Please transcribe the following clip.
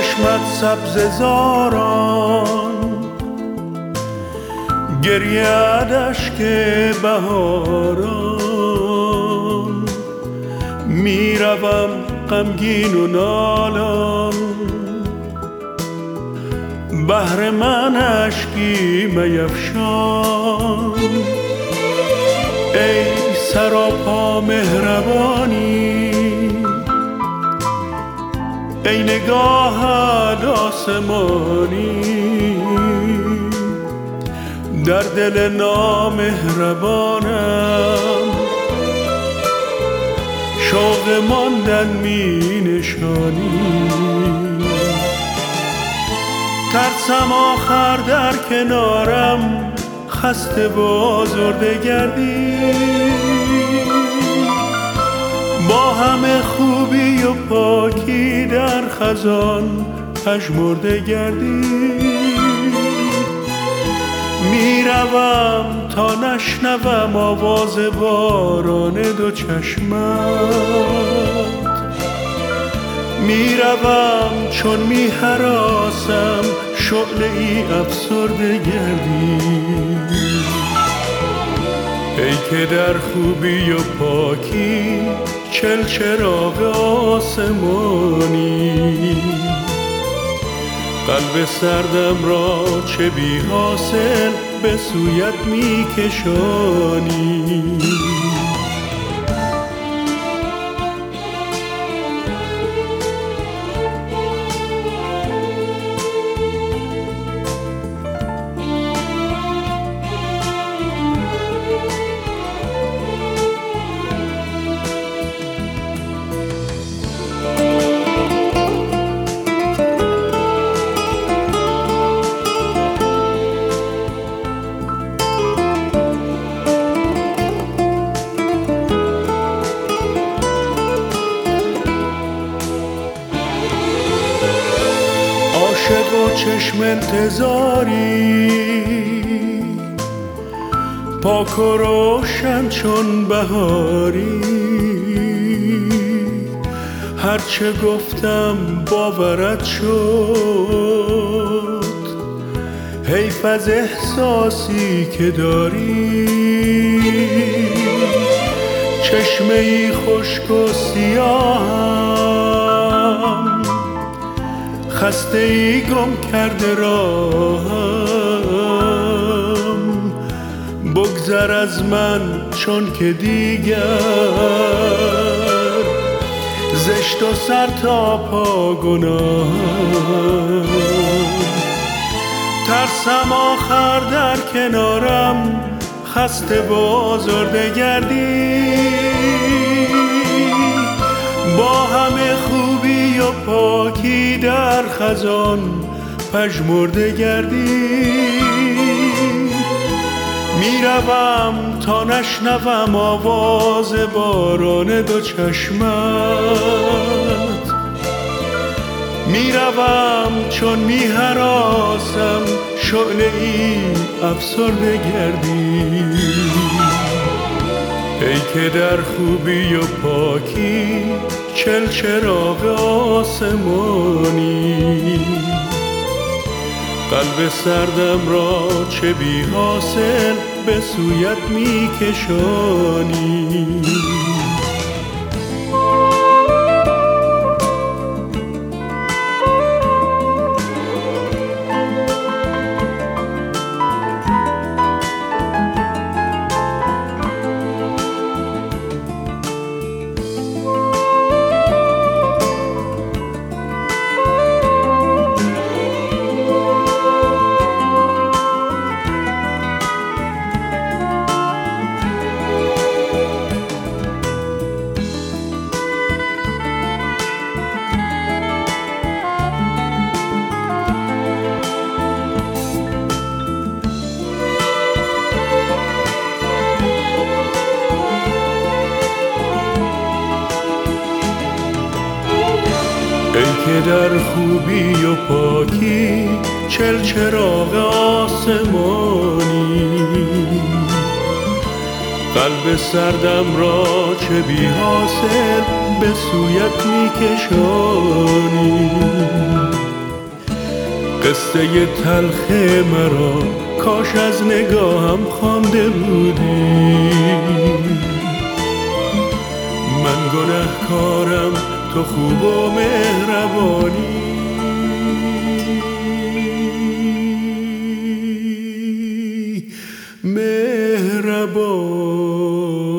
چشمت سبز زاران، گریه اشک بهاران. میروم غمگین و نالان، بهر من اشکی میفشان. ای سراپا مهربانی، ای نگاهت آسمانی. در دل نامهربانم شوق ماندن می نشانی. ترسم آخر در کنارم خسته و آزرده گردی، با همه خوبی و پاکی در خزان پژمرده گردی. میروم تا نشنوم آواز باران دو چشمت، میروم چون میهراسم شعله ای افسرده گردی. ای که در خوبی و پاکی چل چراغ آسمانی، قلب سردم را چه بی حاصل به سویت می کشانی. عاشق و چشم انتظاری، پاک و روشن چون بهاری. هرچه گفتم باورت شد، حیف از احساسی که داری. چشمه ای خشک و سیاهم، خسته ای گم کرده راهم. بگذر از من چون که دیگر زشت و سر تا پا گناهم. ترسم آخر در کنارم خسته و آزرده گردی، با همه خوبی و پاکی در خزان پژمرده گردی. میروم تا نشنوم آواز باران دو چشمت، میروم چون میهراسم شعله ای افسرده گردی. ای که در خوبی و پاکی چل چراغ آسمانی، قلب سردم را چه بی حاصل به سویت می کشانی. ای که در خوبی و پاکی چل چراغ آسمانی، قلب سردم را چه بی حاصل به سویت می کشانی. قصه تلخ مرا کاش از نگاهم خوانده بودی. من گنهکارم، تو خوب و مهربانی. مهربانی